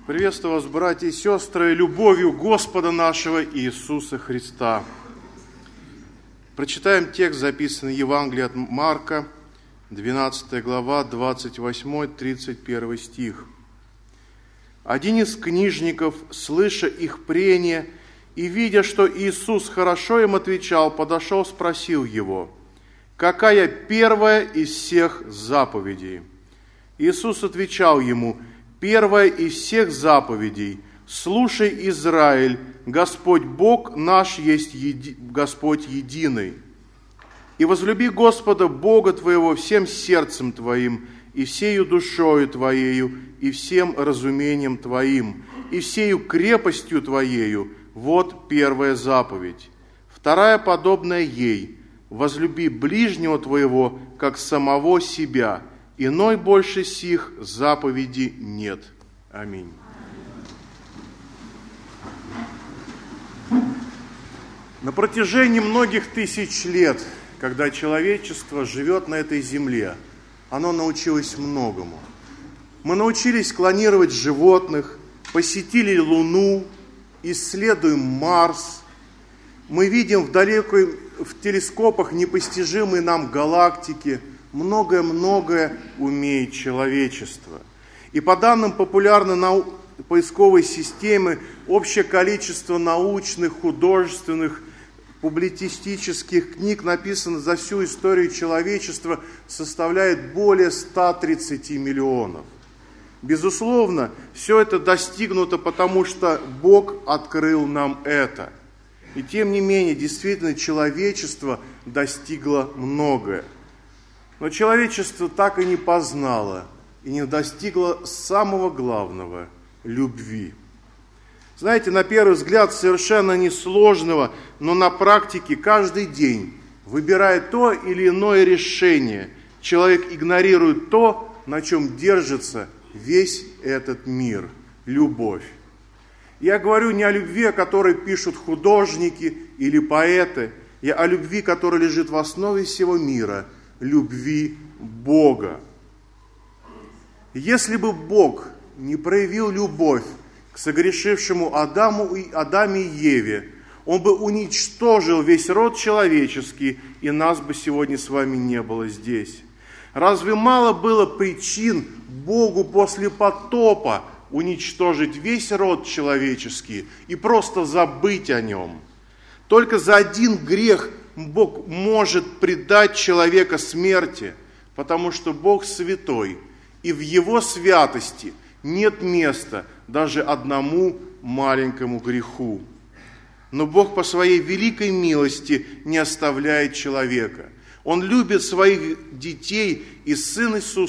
Приветствую вас, братья и сестры, любовью Господа нашего Иисуса Христа. Прочитаем текст, записанный в Евангелии от Марка, 12 глава, 28-31 стих. Один из книжников, слыша их прения и видя, что Иисус хорошо им отвечал, подошел, спросил его: «Какая первая из всех заповедей?» Иисус отвечал ему: «Первая из всех заповедей: слушай, Израиль, Господь Бог наш есть Господь единый. И возлюби Господа Бога твоего всем сердцем твоим, и всею душою твоею, и всем разумением твоим, и всею крепостью твоею. Вот первая заповедь. Вторая, подобная ей: возлюби ближнего твоего, как самого себя. Иной больше сих заповеди нет». Аминь. На протяжении многих тысяч лет, когда человечество живет на этой земле, оно научилось многому. Мы научились клонировать животных, посетили Луну, исследуем Марс. Мы видим в телескопах непостижимые нам галактики. Многое-многое умеет человечество. И по данным популярной поисковой системы, общее количество научных, художественных, публицистических книг, написанных за всю историю человечества, составляет более 130 миллионов. Безусловно, все это достигнуто, потому что Бог открыл нам это. И тем не менее, действительно, человечество достигло многое. Но человечество так и не познало и не достигло самого главного – любви. Знаете, на первый взгляд совершенно несложного, но на практике каждый день, выбирая то или иное решение, человек игнорирует то, на чем держится весь этот мир – любовь. Я говорю не о любви, о которой пишут художники или поэты, я о любви, которая лежит в основе всего мира – любви Бога. Если бы Бог не проявил любовь к согрешившему Адаме и Еве, Он бы уничтожил весь род человеческий, и нас бы сегодня с вами не было здесь. Разве мало было причин Богу после потопа уничтожить весь род человеческий и просто забыть о нем? Только за один грех Бог может предать человека смерти, потому что Бог святой, и в Его святости нет места даже одному маленькому греху. Но Бог по Своей великой милости не оставляет человека. Он любит своих детей, и Сын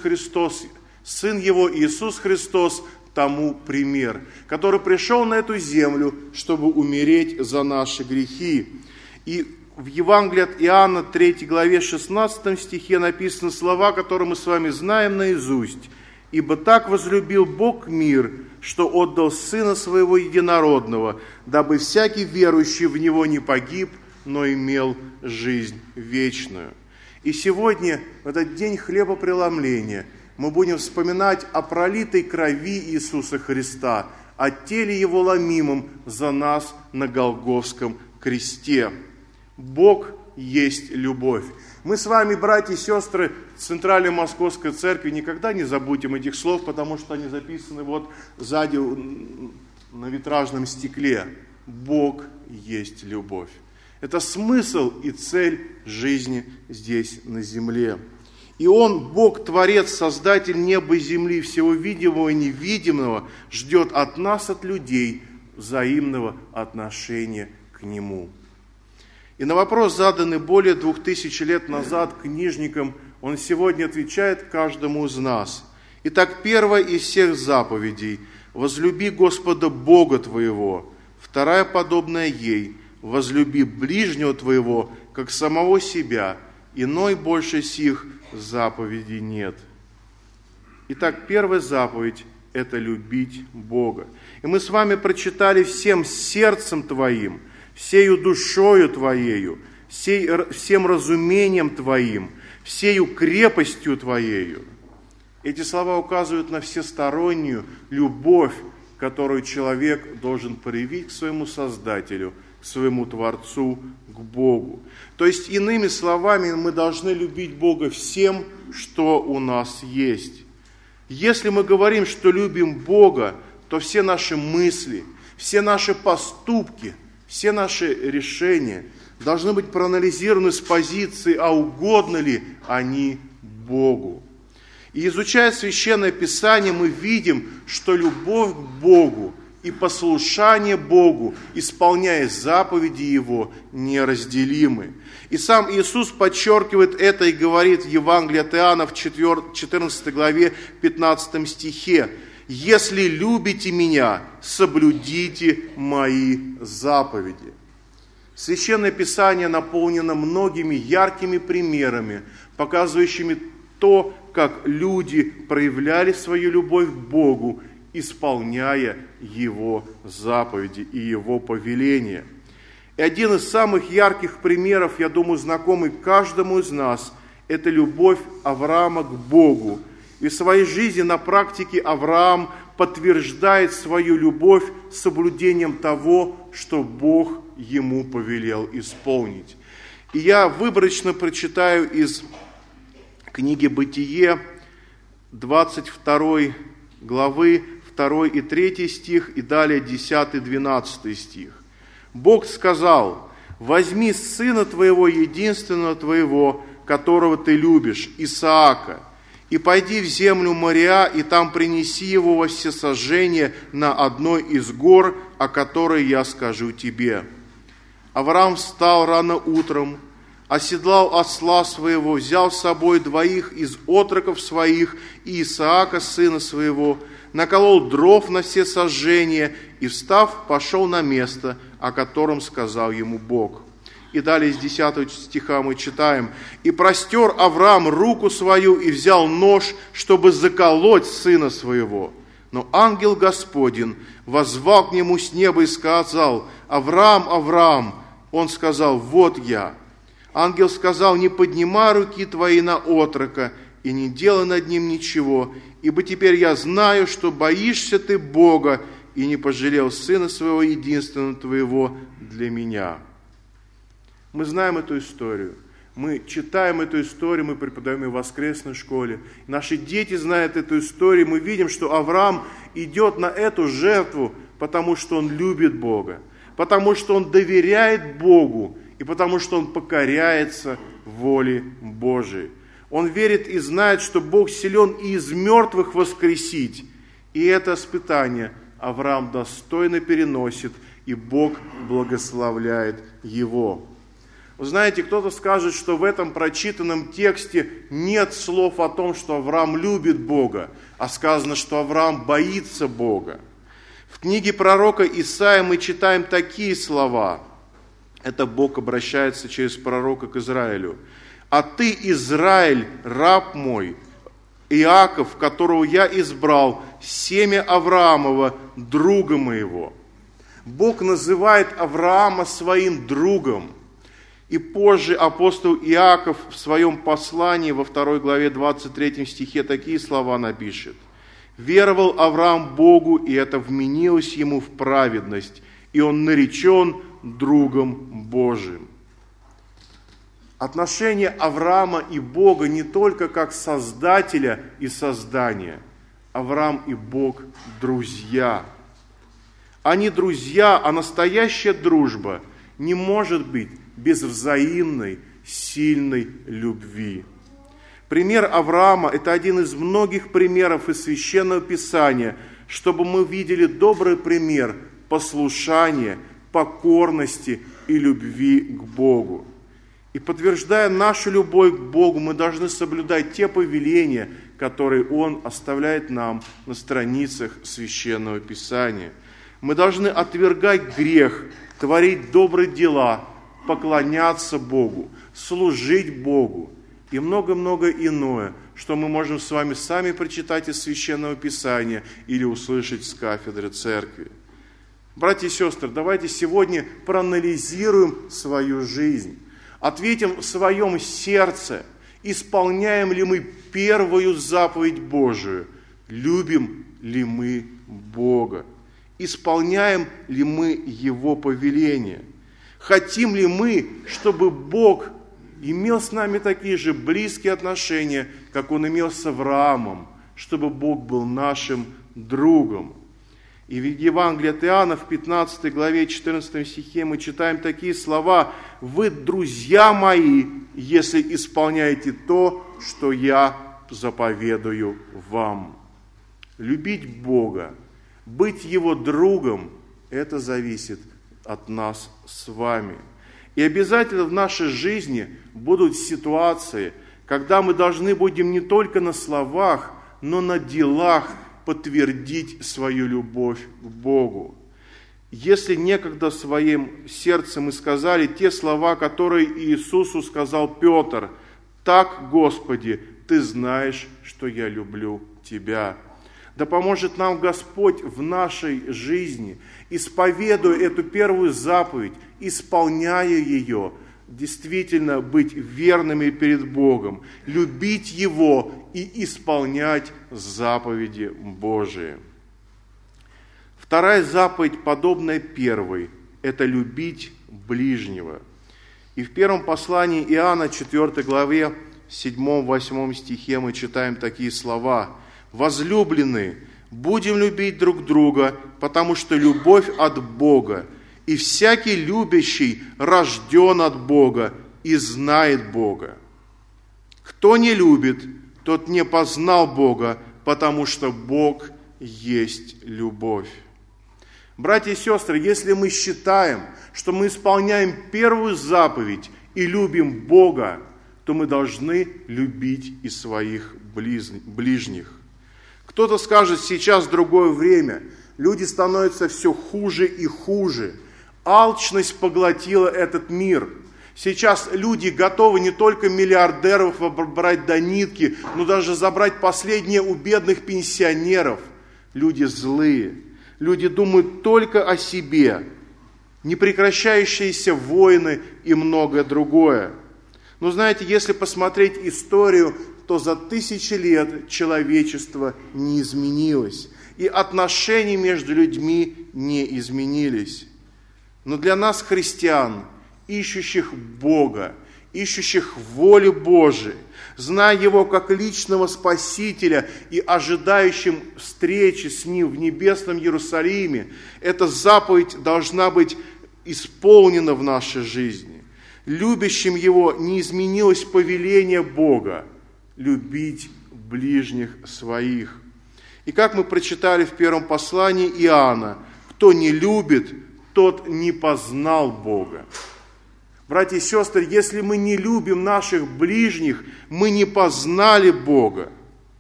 Его Иисус Христос тому пример, который пришел на эту землю, чтобы умереть за наши грехи. И в Евангелии от Иоанна, 3 главе, 16 стихе написаны слова, которые мы с вами знаем наизусть. «Ибо так возлюбил Бог мир, что отдал Сына Своего Единородного, дабы всякий верующий в Него не погиб, но имел жизнь вечную». И сегодня, в этот день хлебопреломления, мы будем вспоминать о пролитой крови Иисуса Христа, о теле Его ломимом за нас на Голгофском кресте. Бог есть любовь. Мы с вами, братья и сестры, в Центральной Московской Церкви никогда не забудем этих слов, потому что они записаны вот сзади на витражном стекле. Бог есть любовь. Это смысл и цель жизни здесь на земле. И Он, Бог, Творец, Создатель неба и земли, всего видимого и невидимого, ждет от нас, от людей, взаимного отношения к Нему. И на вопрос, заданный более 2000 лет назад книжникам, он сегодня отвечает каждому из нас. Итак, первая из всех заповедей – возлюби Господа Бога твоего. Вторая, подобная ей – возлюби ближнего твоего, как самого себя. Иной больше сих заповедей нет. Итак, первая заповедь – это любить Бога. И мы с вами прочитали всем сердцем твоим, всею душою твоею, всем разумением твоим, всею крепостью твоею. Эти слова указывают на всестороннюю любовь которую человек должен проявить к своему Создателю, к своему Творцу, к Богу. То есть, иными словами, мы должны любить Бога всем, что у нас есть. Если мы говорим, что любим Бога, то все наши мысли, все наши поступки, все наши решения должны быть проанализированы с позиции, а угодно ли они Богу. И изучая Священное Писание, мы видим, что любовь к Богу и послушание Богу, исполняя заповеди Его, неразделимы. И сам Иисус подчеркивает это и говорит в Евангелии от Иоанна в 14 главе 15 стихе: «Если любите Меня, соблюдите Мои заповеди». Священное Писание наполнено многими яркими примерами, показывающими то, как люди проявляли свою любовь к Богу, исполняя Его заповеди и Его повеления. И один из самых ярких примеров, я думаю, знакомый каждому из нас, это любовь Авраама к Богу. И в своей жизни на практике Авраам подтверждает свою любовь соблюдением того, что Бог ему повелел исполнить. И я выборочно прочитаю из книги «Бытие», 22 главы, 2 и 3 стих, и далее 10-12 стих. Бог сказал: «Возьми сына твоего, единственного твоего, которого ты любишь, Исаака, и пойди в землю Мория, и там принеси его во всесожжение на одной из гор, о которой я скажу тебе». Авраам встал рано утром, оседлал осла своего, взял с собой 2 из отроков своих и Исаака, сына своего, наколол дров на все сожжения и, встав, пошел на место, о котором сказал ему Бог. И далее из 10 стиха мы читаем: «И простер Авраам руку свою и взял нож, чтобы заколоть сына своего. Но ангел Господень воззвал к нему с неба и сказал: Авраам, Авраам. Он сказал: вот я. Ангел сказал: не поднимай руки твои на отрока и не делай над ним ничего, ибо теперь я знаю, что боишься ты Бога и не пожалел сына своего единственного твоего для меня». Мы знаем эту историю. Мы читаем эту историю, мы преподаем ее в воскресной школе. Наши дети знают эту историю. Мы видим, что Авраам идет на эту жертву, потому что он любит Бога, потому что он доверяет Богу и потому что он покоряется воле Божией. Он верит и знает, что Бог силен и из мертвых воскресить. И это испытание Авраам достойно переносит, и Бог благословляет его. Вы знаете, кто-то скажет, что в этом прочитанном тексте нет слов о том, что Авраам любит Бога, а сказано, что Авраам боится Бога. В книге пророка Исаия мы читаем такие слова. Это Бог обращается через пророка к Израилю. «А ты, Израиль, раб мой, Иаков, которого я избрал, семя Авраамова, друга моего». Бог называет Авраама своим другом. И позже апостол Иаков в своем послании во 2 главе 23 стихе такие слова напишет: «Веровал Авраам Богу, и это вменилось ему в праведность, и он наречен другом Божиим». Отношения Авраама и Бога не только как Создателя и создания. Авраам и Бог – друзья. Они друзья, а настоящая дружба не может быть без взаимной, сильной любви. Пример Авраама – это один из многих примеров из Священного Писания, чтобы мы видели добрый пример послушания, покорности и любви к Богу. И подтверждая нашу любовь к Богу, мы должны соблюдать те повеления, которые Он оставляет нам на страницах Священного Писания. Мы должны отвергать грех, творить добрые дела, поклоняться Богу, служить Богу и много-много иное, что мы можем с вами сами прочитать из Священного Писания или услышать с кафедры церкви. Братья и сестры, давайте сегодня проанализируем свою жизнь, ответим в своем сердце, исполняем ли мы первую заповедь Божию, любим ли мы Бога. Исполняем ли мы Его повеления? Хотим ли мы, чтобы Бог имел с нами такие же близкие отношения, как Он имел с Авраамом, чтобы Бог был нашим другом? И в Евангелии от Иоанна в 15 главе 14 стихе мы читаем такие слова: «Вы, друзья мои, если исполняете то, что я заповедую вам». Любить Бога, быть Его другом, это зависит от нас с вами. И обязательно в нашей жизни будут ситуации, когда мы должны будем не только на словах, но на делах подтвердить свою любовь к Богу. Если некогда своим сердцем мы сказали те слова, которые Иисусу сказал Петр: «Так, Господи, Ты знаешь, что я люблю Тебя». Да поможет нам Господь в нашей жизни, исповедуя эту первую заповедь, исполняя ее, действительно быть верными перед Богом, любить Его и исполнять заповеди Божии. Вторая заповедь, подобная первой, это любить ближнего. И в первом послании Иоанна, 4 главе, 7-8 стихе мы читаем такие слова: «Возлюбленные, будем любить друг друга, потому что любовь от Бога, и всякий любящий рожден от Бога и знает Бога. Кто не любит, тот не познал Бога, потому что Бог есть любовь». Братья и сестры, если мы считаем, что мы исполняем первую заповедь и любим Бога, то мы должны любить и своих ближних. Кто-то скажет: сейчас другое время, люди становятся все хуже и хуже. Алчность поглотила этот мир. Сейчас люди готовы не только миллиардеров брать до нитки, но даже забрать последнее у бедных пенсионеров. Люди злые, люди думают только о себе. Непрекращающиеся войны и многое другое. Но знаете, если посмотреть историю, то за тысячи лет человечество не изменилось, и отношения между людьми не изменились. Но для нас, христиан, ищущих Бога, ищущих воли Божией, зная Его как личного Спасителя и ожидающим встречи с Ним в небесном Иерусалиме, эта заповедь должна быть исполнена в нашей жизни. Любящим Его не изменилось повеление Бога любить ближних своих. И как мы прочитали в первом послании Иоанна: кто не любит, тот не познал Бога. Братья и сестры, если мы не любим наших ближних, мы не познали Бога.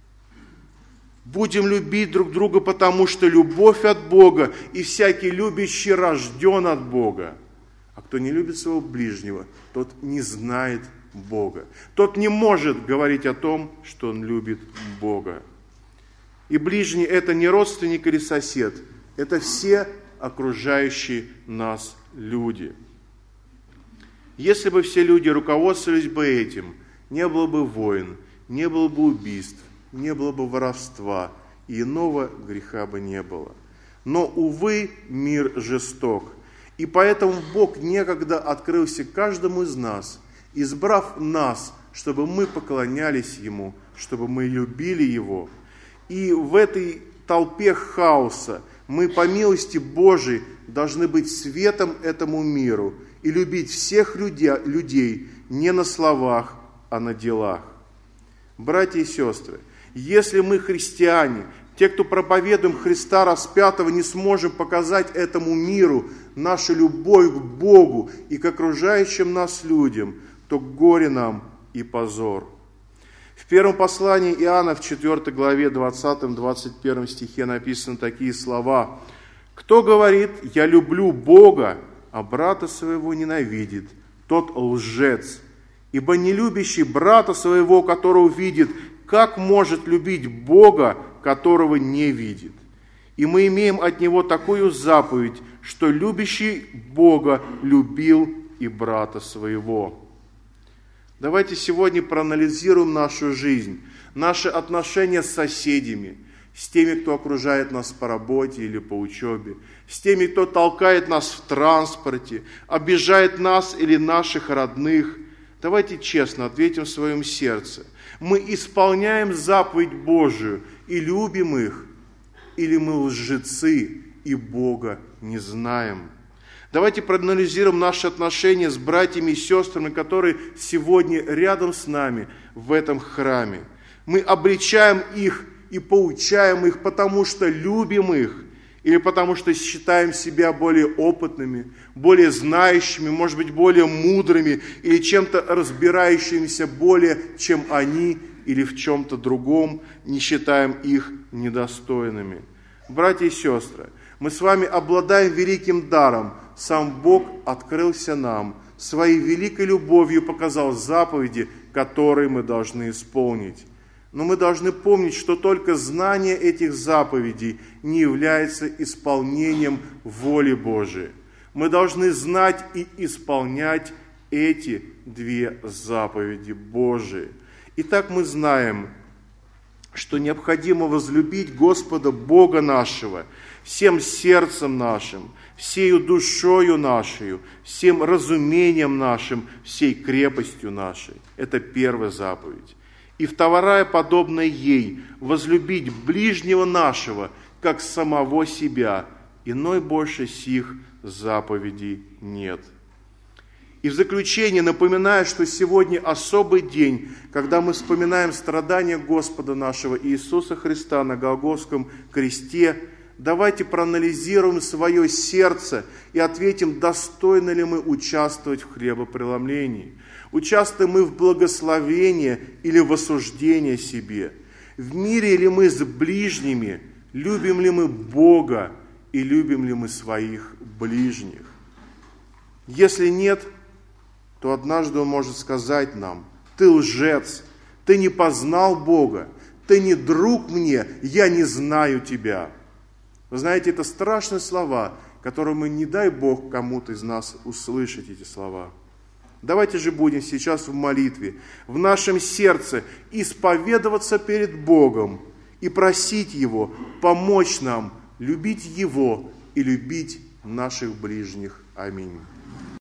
Будем любить друг друга, потому что любовь от Бога, и всякий любящий рожден от Бога. А кто не любит своего ближнего, тот не знает Бога. Тот не может говорить о том, что он любит Бога. И ближний – это не родственник или сосед, это все окружающие нас люди. Если бы все люди руководствовались бы этим, не было бы войн, не было бы убийств, не было бы воровства, и иного греха бы не было. Но, увы, мир жесток. И поэтому Бог некогда открылся каждому из нас, избрав нас, чтобы мы поклонялись Ему, чтобы мы любили Его. И в этой толпе хаоса мы, по милости Божией, должны быть светом этому миру и любить всех людей не на словах, а на делах. Братья и сестры, если мы, христиане, те, кто проповедуем Христа распятого, не сможем показать этому миру нашу любовь к Богу и к окружающим нас людям, то горе нам и позор. В первом послании Иоанна, в 4 главе, 20-21 стихе написаны такие слова: «Кто говорит, я люблю Бога, а брата своего ненавидит, тот лжец. Ибо не любящий брата своего, которого видит, как может любить Бога, которого не видит? И мы имеем от Него такую заповедь, что любящий Бога любил и брата своего». Давайте сегодня проанализируем нашу жизнь, наши отношения с соседями, с теми, кто окружает нас по работе или по учебе, с теми, кто толкает нас в транспорте, обижает нас или наших родных. Давайте честно ответим в своем сердце. Мы исполняем заповедь Божию и любим их, или мы лжецы и Бога не знаем? Давайте проанализируем наши отношения с братьями и сестрами, которые сегодня рядом с нами в этом храме. Мы обличаем их и поучаем их, потому что любим их, или потому что считаем себя более опытными, более знающими, может быть, более мудрыми, или чем-то разбирающимися более, чем они, или в чем-то другом, не считаем их недостойными. Братья и сестры, мы с вами обладаем великим даром. Сам Бог открылся нам, своей великой любовью показал заповеди, которые мы должны исполнить. Но мы должны помнить, что только знание этих заповедей не является исполнением воли Божией. Мы должны знать и исполнять эти две заповеди Божии. Итак, мы знаем, что необходимо возлюбить Господа Бога нашего всем сердцем нашим, всею душою нашей, всем разумением нашим, всей крепостью нашей. Это первая заповедь. И вторая, подобная ей, возлюбить ближнего нашего, как самого себя. Иной больше сих заповедей нет. И в заключение напоминаю, что сегодня особый день, когда мы вспоминаем страдания Господа нашего Иисуса Христа на Голгофском кресте. Давайте проанализируем свое сердце и ответим, достойны ли мы участвовать в хлебопреломлении. Участвуем мы в благословении или в осуждении себе? В мире ли мы с ближними? Любим ли мы Бога и любим ли мы своих ближних? Если нет, то однажды Он может сказать нам: ты лжец, ты не познал Бога, ты не друг мне, я не знаю тебя. Вы знаете, это страшные слова, которые мы, не дай Бог, кому-то из нас услышать эти слова. Давайте же будем сейчас в молитве, в нашем сердце исповедоваться перед Богом и просить Его помочь нам любить Его и любить наших ближних. Аминь.